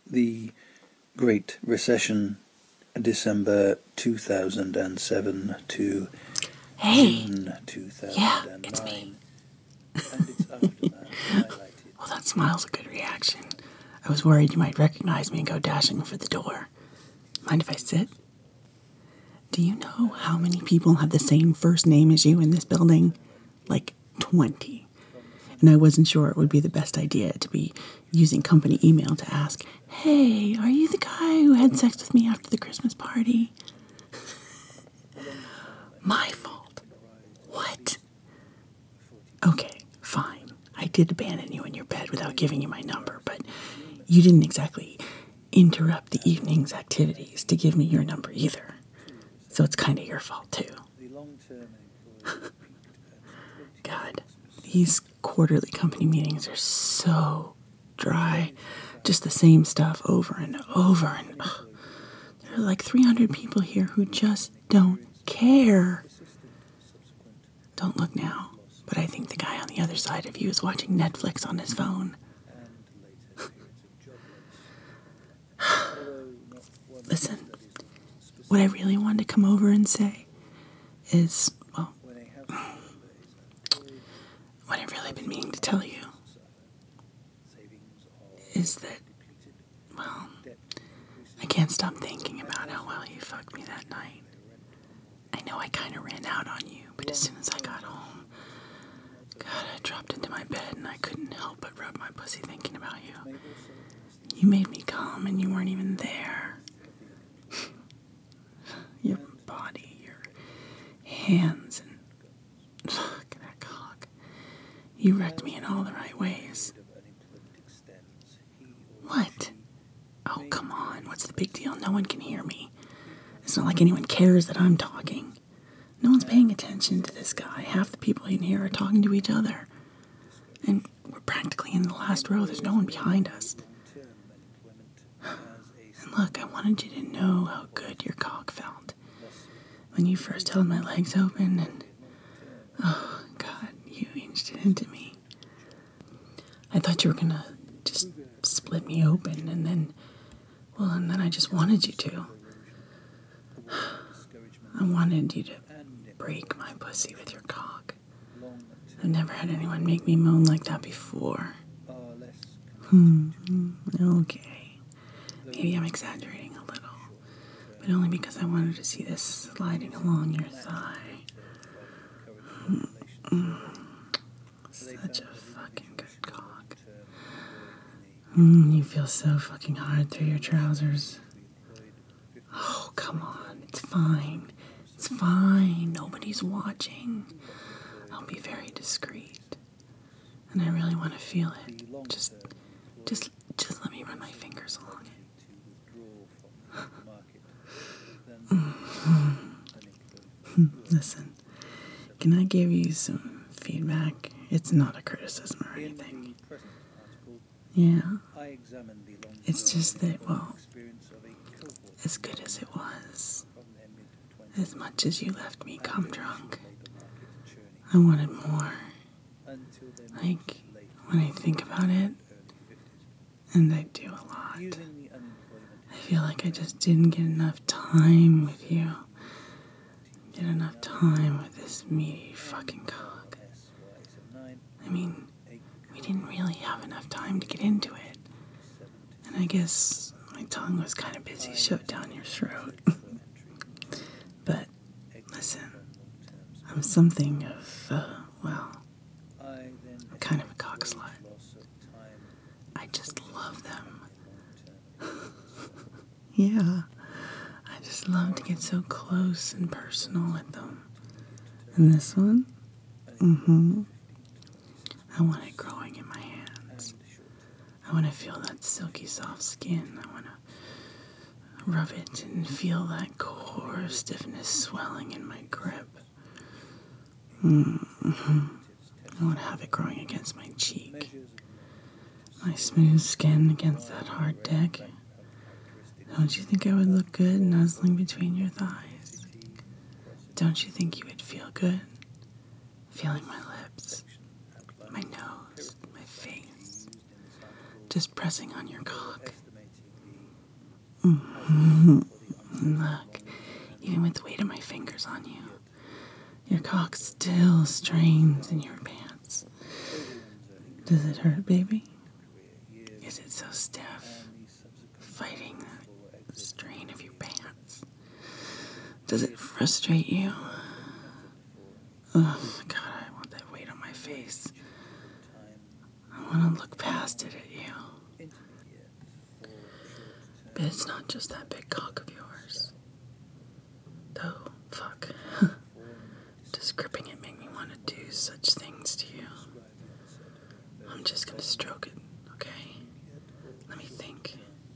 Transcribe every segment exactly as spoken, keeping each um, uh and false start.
the Great Recession, December two thousand seven to Hey. June two thousand nine. Yeah, it's me. And its aftermath highlighted. Well, that smile's a good reaction. I was worried you might recognize me and go dashing for the door. Mind if I sit? Do you know how many people have the same first name as you in this building? Like twenty. And I wasn't sure it would be the best idea to be using company email to ask, hey, are you the guy who had sex with me after the Christmas party? My fault. What? Okay, fine. I did abandon you in your bed without giving you my number, but you didn't exactly interrupt the evening's activities to give me your number either. So it's kind of your fault, too. God, these quarterly company meetings are so dry. Just the same stuff over and over. And ugh, there are like three hundred people here who just don't care. Don't look now, but I think the guy on the other side of you is watching Netflix on his phone. Listen, what I really wanted to come over and say is, well, what I've really been meaning to tell you is that, well, I can't stop thinking about how well you fucked me that night. I know I kind of ran out on you, but as soon as I got home, God, I dropped into my bed and I couldn't help but rub my pussy thinking about you. You made me come and you weren't even there. Your body, your hands, and look at that cock. You wrecked me in all the right ways. What? Oh, come on. What's the big deal? No one can hear me. It's not like anyone cares that I'm talking. No one's paying attention to this guy. Half the people in here are talking to each other. And we're practically in the last row. There's no one behind us. And look, I wanted you to know how good your cock felt when you first held my legs open and, oh, God, you inched it into me. I thought you were going to just split me open and then, well, and then I just wanted you to. I wanted you to break my pussy with your cock. I've never had anyone make me moan like that before. Hmm, okay. Maybe I'm exaggerating a little, but only because I wanted to see this sliding along your thigh. Mm-mm. Such a fucking good cock. Mm, you feel so fucking hard through your trousers. Oh, come on. It's fine. It's fine. Nobody's watching. I'll be very discreet. And I really want to feel it. Just, just, just let me run my fingers along it. Listen, can I give you some feedback? It's not a criticism or anything. Yeah. It's just that, well, as good as it was, as much as you left me cum drunk, I wanted more. Like, when I think about it, and I do a lot, I feel like I just didn't get enough time with you. Get enough time with this meaty fucking cock. I mean, we didn't really have enough time to get into it. And I guess my tongue was kind of busy shoved down your throat. But, listen, I'm something of, uh, well, I'm kind of a cock slut. I just love them. Yeah, I just love to get so close and personal with them. And this one? Mm-hmm. I want it growing in my hands. I want to feel that silky soft skin. I want to rub it and feel that core stiffness swelling in my grip. Mm-hmm. I want to have it growing against my cheek. My smooth skin against that hard dick. Don't you think I would look good nuzzling between your thighs? Don't you think you would feel good feeling my lips, my nose, my face, just pressing on your cock? Look, even with the weight of my fingers on you, your cock still strains in your pants. Does it hurt, baby? Is it so stiff, fighting the strain of your pants? Does it frustrate you? Oh, God, I want that weight on my face. I want to look past it at you. But it's not just that big cock of yours. Though, fuck. Does gripping it make me want to do such things to you? I'm just gonna stroke it, okay? Let me think.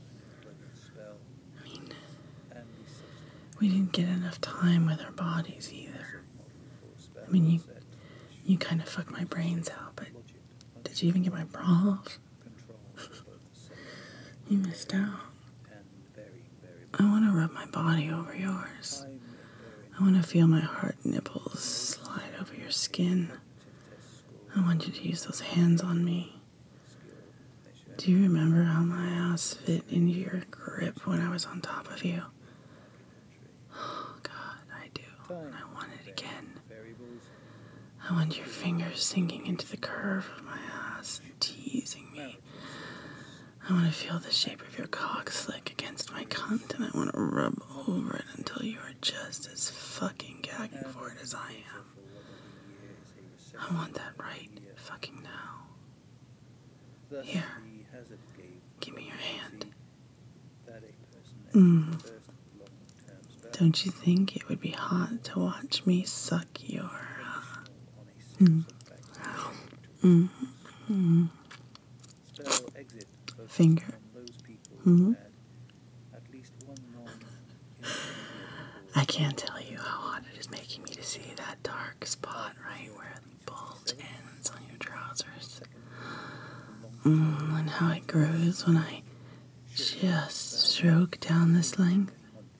I mean, we didn't get enough time with our bodies either. I mean, you you kind of fucked my brains out, but did you even get my bra off? You missed out. I want to rub my body over yours. I want to feel my heart nipples slide over your skin. I want you to use those hands on me. Do you remember how my ass fit into your grip when I was on top of you? Oh, God, I do. And I want it again. I want your fingers sinking into the curve of my ass and teasing me. I want to feel the shape of your cock slick against my cunt, and I want to rub over it until you are just as fucking gagging for it as I am. I want that right fucking now. Here, give me your hand. Mm. Don't you think it would be hot to watch me suck your uh, mm. Mm. Mm. finger? Mm-hmm. I can't tell you how hot it is making me to see that dark spot right where the bulge ends on your trousers. Mm, and how it grows when I just stroke down this length.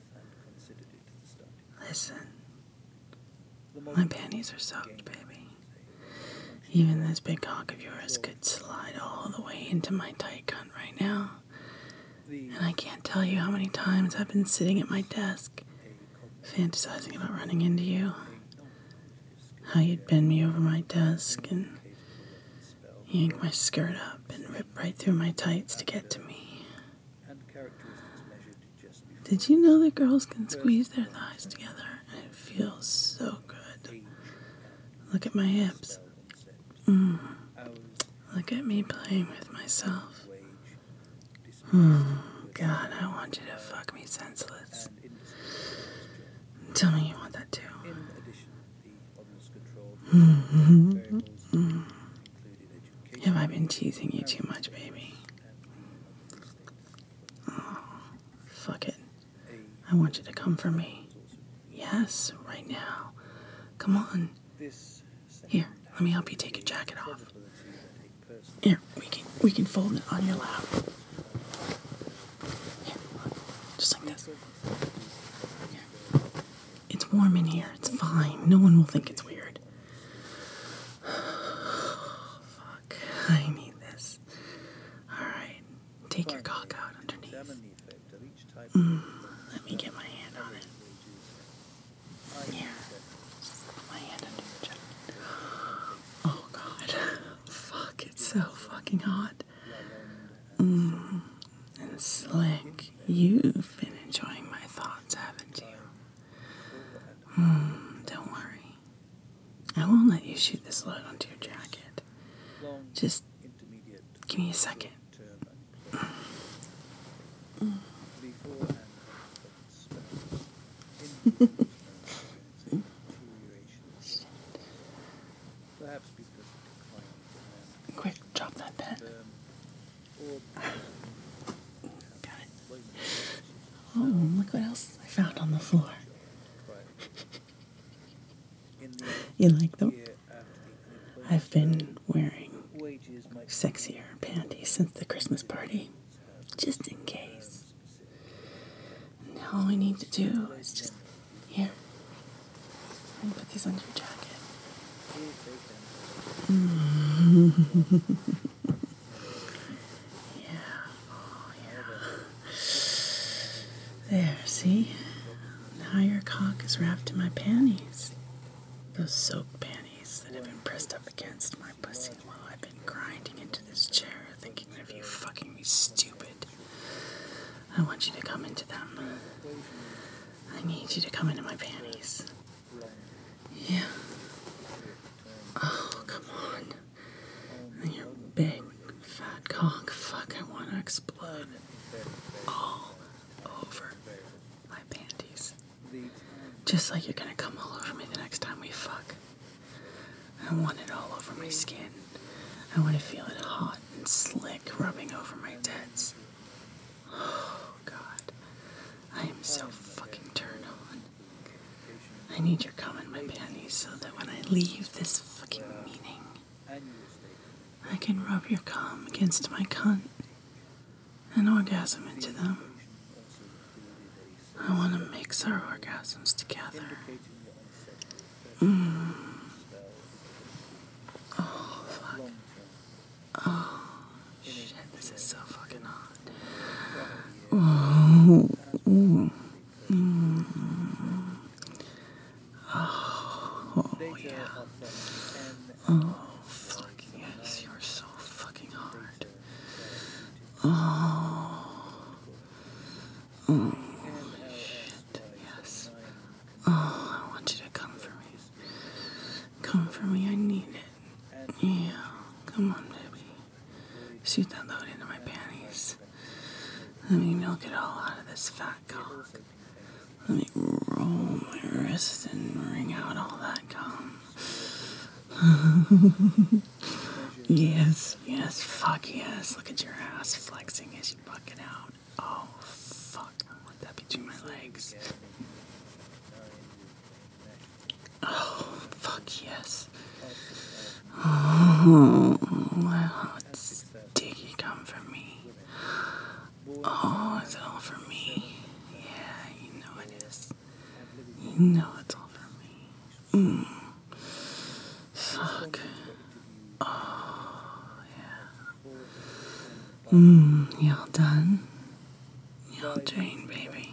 Listen, my panties are soaked, baby. Even this big cock of yours could slide all the way into my tight cunt right now. And I can't tell you how many times I've been sitting at my desk, fantasizing about running into you. How you'd bend me over my desk and yank my skirt up and rip right through my tights to get to me. Did you know that girls can squeeze their thighs together and it feels so good? Look at my hips. Mm. Look at me playing with myself. Mm. God, I want you to fuck me senseless. Tell me you want that too. Mm-hmm. Mm. Have I been teasing you too much, baby? Oh, fuck it. I want you to come for me. Yes, right now. Come on. Here, let me help you take your jacket off. Here, we can we can fold it on your lap. Here, just like this. Here. It's warm in here. It's fine. No one will think it's weird. Fuck. I need this. Alright. Take your cock out underneath. Mm, let me get my hand on it. Here. Just put my hand under your jacket. Oh, God. Fuck, it's so fucking hot. Mm, and slick. You've been enjoying my thoughts, haven't you? Mm, don't worry. I won't let you shoot this load onto your jacket. Just give me a second. Mm. Quick, drop that pen. Got it. Oh, look what else I found on the floor. You like them? I've been wearing sexier panties since the Christmas party, just in case. And all we need to do is just, here, and put these under your jacket. Yeah, oh yeah. There, see? Now your cock is wrapped in my panties. Those soaked panties that have been pressed up against my pussy while I've been grinding into this chair thinking of you fucking me stupid. I want you to come into them. I need you to come into my panties. Yeah. Oh, come on. And your big, fat cock. Fuck, I want to explode. All over my panties. Just like you're gonna come all over me the next time we fuck. I want it all over my skin. I want to feel it hot and slick rubbing over my tits. Oh, God. I am so fucking turned on. I need your cum in my panties so that when I leave this fucking meeting, I can rub your cum against my cunt and orgasm into them. I want to mix our orgasms together. Mm. Oh, fuck. Oh, shit, this is so fucking hot. Oh, mm. Mm. Oh, oh, yeah. Oh, fuck, yes, you're so fucking hard. Oh. Oh. Oh, I want you to come for me. Come for me, I need it. Yeah, come on, baby. Shoot that load into my panties. Let me milk it all out of this fat cock. Let me roll my wrist and wring out all that cum. Yes, yes, fuck yes. Look at your ass flexing as you buck it out. Oh, fuck. I want that between my legs. Oh, fuck yes. Oh, wow, it's sticky come for me. Oh, is it all for me? Yeah, you know it is. You know it's all for me. Mm. Fuck. Oh, yeah. Mmm, you all done? You all drained, baby?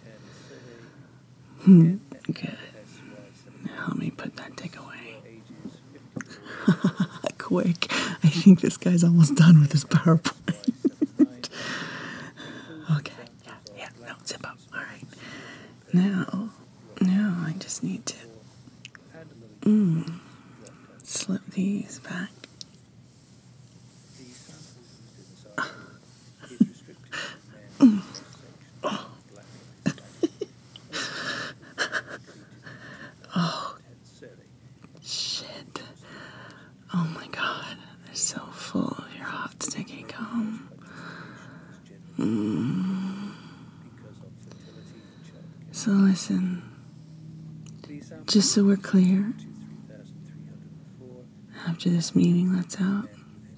Hmm, good. Now let me put that dick away. Quick. I think this guy's almost done with his PowerPoint. Okay. Yeah, yeah. No, zip up. All right. Now, now I just need to mm, slip these back. Mm. Oh. Oh. Shit. Oh my God. They're so full of your hot, sticky cum. Mm. So listen, just so we're clear, after this meeting lets out,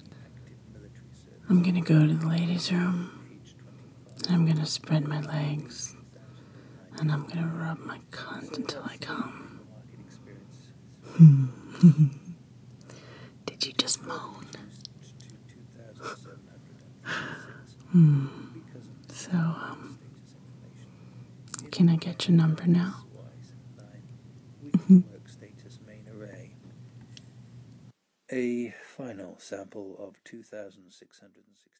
I'm gonna go to the ladies' room, I'm gonna spread my legs, and I'm gonna rub my cunt until I come. Did you just moan? Hmm. So, um, can I get your number now? A final sample of two thousand six hundred sixty